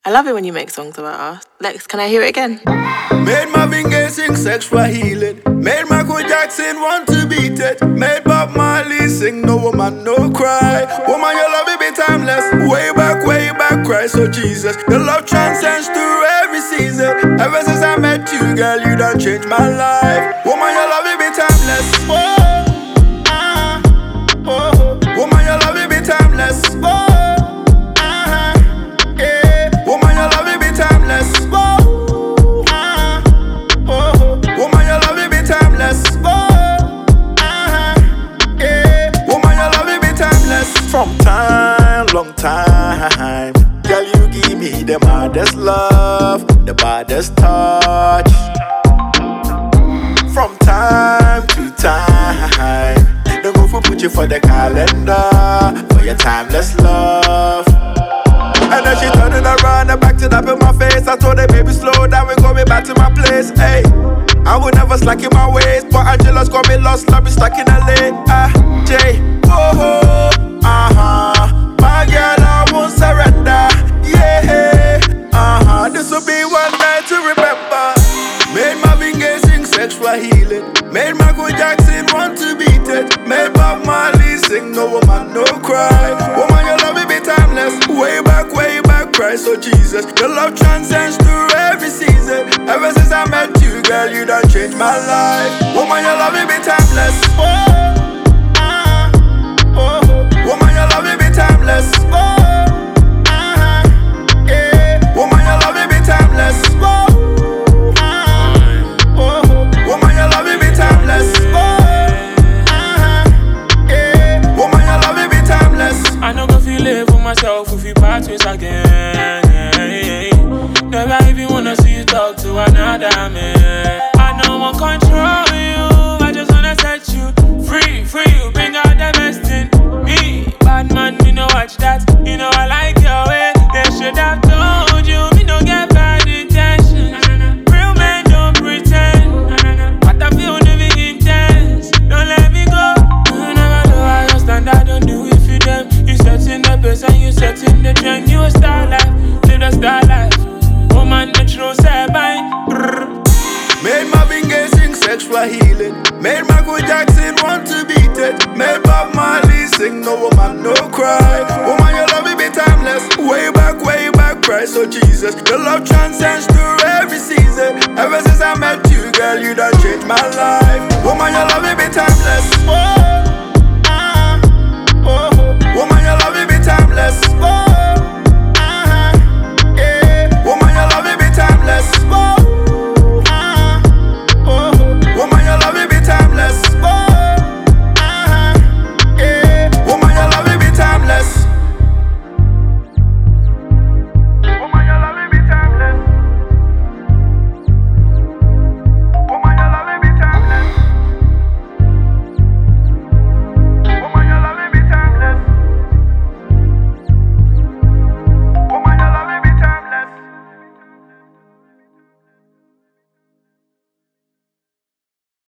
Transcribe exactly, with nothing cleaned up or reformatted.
I love it when you make songs about us. Lex, can I hear it again? Made Marvin Gaye sing sexual healing. Made Michael Jackson want to beat it. Made Bob Marley sing no woman, no cry. Woman, your love it be timeless. Way back, way back, Christ, oh Jesus. Your love transcends through every season. Ever since I met you, girl, you done changed my life. Woman, your love it be timeless. Oh, ah, oh. Woman, your love it be timeless. Oh. From time, long time, girl, you give me the hardest love, the baddest touch. From time to time, don't go for put you for the calendar, for your timeless love. And then she turning around and back it up in my face. I told her, baby, slow down, we're going back to my place. Hey, I would never slack in my ways, but Angela's got me lost, love me stuck in L A. Ah, J, whoa. Uh-huh, my girl, I won't surrender. Yeah, uh-huh, this will be one night to remember. Made Marvin Gaye sing sexual healing. Made Michael Jackson want to beat it. Made Bob Marley sing no woman, no cry. Woman, your love it be timeless. Way back, way back, Christ, oh Jesus. Your love transcends through every season. Ever since I met you, girl, you done changed my life. Woman, your love it be timeless. Oh. Woman, your love it be timeless. Oh, uh-huh, yeah. Woman, your love it be timeless. Oh, uh-huh, oh. Woman, your love it be timeless. Oh, uh-huh, yeah. Woman, your love it be timeless. I know go feel it for myself if you part ways again. Never even wanna see you talk to another man. I don't want control you. I just wanna set you free, free. You bring out the best in me. Bad man, me no watch that. You know I like your way. They should have told you. Me no get bad intention. Real men don't pretend. What I feel living intense. Don't let me go. You never know how your standard. Don't do it for them. You setting the pace and you setting the trend. You a star life, live the star life. Woman, the true say bye. Made Marvin Gaye sing sexual healing. Made Michael Jackson want to beat it. Made Bob Marley sing no woman, no cry. Woman, your love it be timeless. Way back, way back, Christ, oh Jesus. Your love transcends through every season. Ever since I met you, girl, you done changed my life. Woman, your love it be timeless. Oh, uh, oh. Woman, your love it be timeless. Oh.